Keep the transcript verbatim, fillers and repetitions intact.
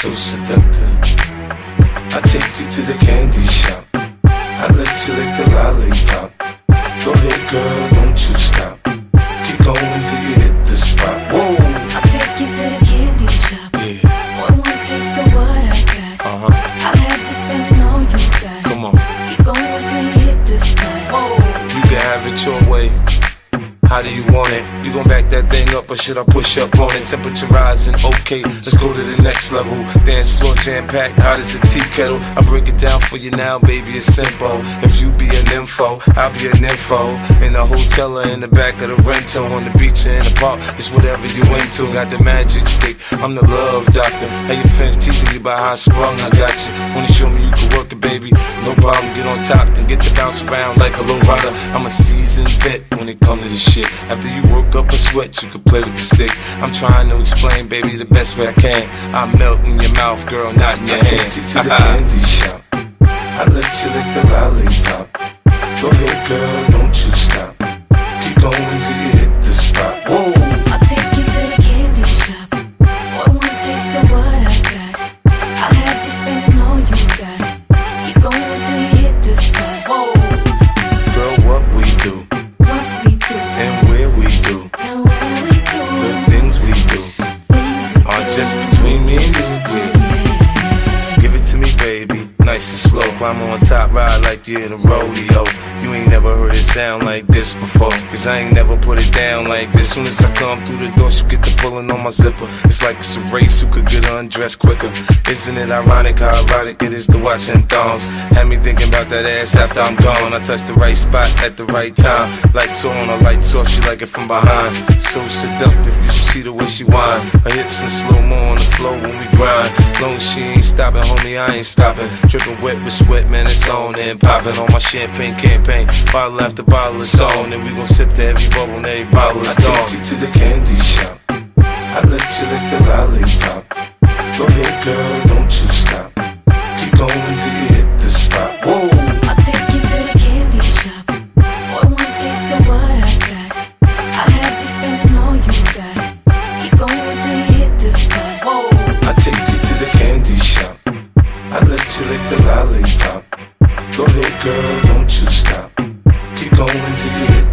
so seductive. I take you to the candy shop. I let you lick the lollipop. Go ahead, girl, don't you stop. Keep going till you hit the spot. Whoa! I'll take you to the candy shop. Yeah. One more taste of what I got. Uh huh. I'll have you spending all you got. Come on. Keep going till you hit the spot. Whoa! You can have it your way. How do you want it? You gon' back that thing up or should I push up on it? Temperature rising, okay, let's go to the next level. Dance floor jam-packed, hot as a tea kettle. I break it down for you now, baby, it's simple. If you be an info, I'll be an info. In the hotel or in the back of the rental, on the beach or in the park, it's whatever you into. Got the magic stick, I'm the love doctor. Hey, your friends teasing you about how I sprung, I got you. Wanna show me you can work it, baby? No problem, get on top, then get to bounce around like a low rider. I'm a seasoned vet when it comes to this shit. After you work up a sweat, you can play with the stick. I'm trying to explain, baby, the best way I can. I melt in your mouth, girl, not in your I hand. I take you to the candy shop. I let you lick the lollipop. Go ahead, girl, don't you stop. Keep going till you hit the spot. Whoa! I'll take you to the candy shop. One more taste of what I got. I'll have you spending all you got. Keep going till you hit the spot. Whoa! Girl, what we do? What we do? And where we do? And where we do? The things we do Things we are do. just between me and you. Yeah. Give it to me, baby, nice and slow. Climb on top, ride like you're in a rodeo. You ain't never heard it sound like this before, cause I ain't never put it down like this. Soon as I come through the door, she get the pulling on my zipper. It's like it's a race, who could get undressed quicker. Isn't it ironic how erotic it is to watch in thongs? Had me thinking about that ass after I'm gone. I touch the right spot at the right time. Lights on, or lights off, she like it from behind. So seductive, you should see the way she whine. Her hips in slow-mo on the floor when we grind. Long as she ain't stopping, homie, I ain't stopping. Dripping wet with sweat, man, it's on and popping on my champagne campaign. Bottle after bottle is on, and we gon' sip to every bubble and every bottle is gone. I take you to the candy shop. I let you lick the lollipop. Go ahead, girl, don't you stop. Keep going till you hit the spot. Whoa! I'll take you to the candy shop. One more taste of what I got. I'll have you spending all you got. Keep going till you hit the spot. Whoa! I take you to the candy shop. I let you lick the lollipop. Go ahead, girl, don't you stop. Keep going till you hit